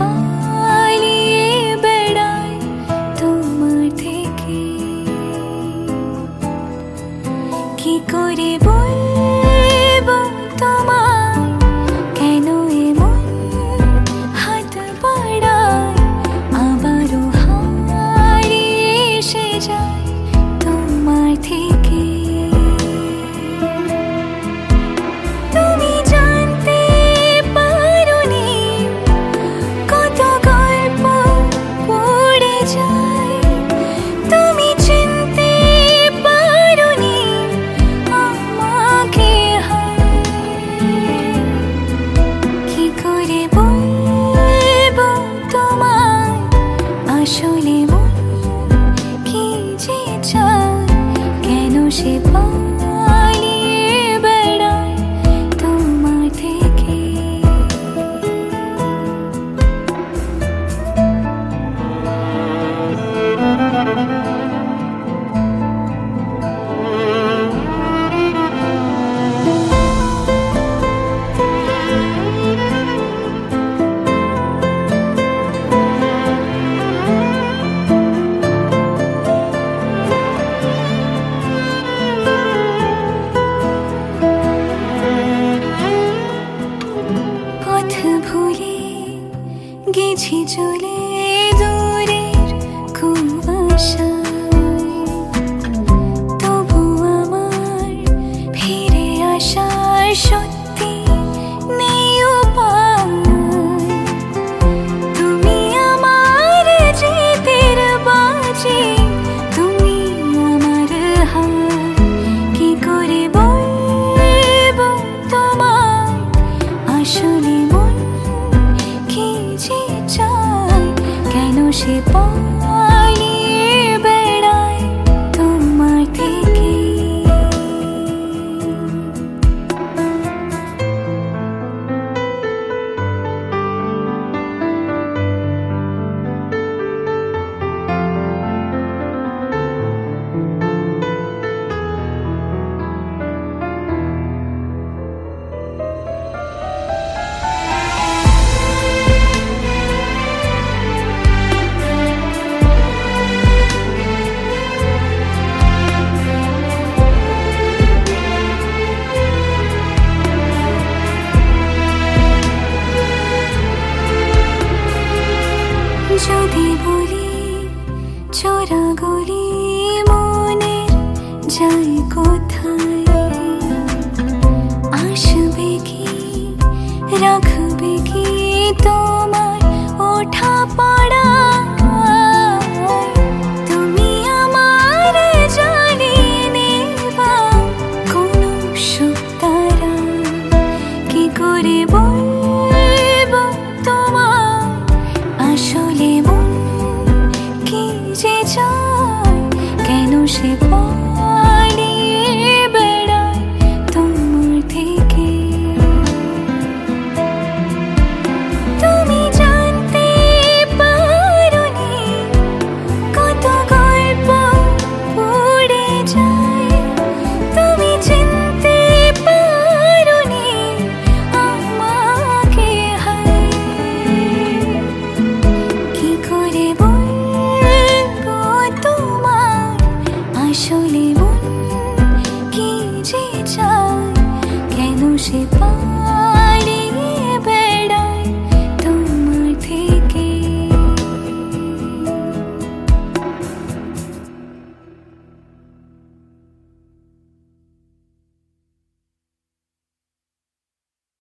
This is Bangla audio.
পালিয়ে বেড়ায় তোমার থেকে। কি করে বলবো তোমায় কেন এমন হাত বাড়ায়, আবারও হারিয়ে এসে যায় তোমার থেকে। তুমি জানতে পারোনি কত গল্প পড়ে যায়, তুমি চিনতে পারোনি আমাকে। কি করে বলবো তোমায় আসলে মন কি যে চায়, কেন সে পালিয়ে বেড়ায় তোমার থেকে। পথ ভুলে গেছি চলে দূরের কুয়াশায়, তবু আমার ফিরে আসার সত্যি নেই উপায়। তুমি আমার জিতের বাজি, তুমি আমার হার। কি করে বলবো তোমায় আসলে মন কি যে চায়, কেন সে পালিয়ে বেড়ায় তোমার থেকে। যদি বলি চোরা গলি মনের যাই কোথায়,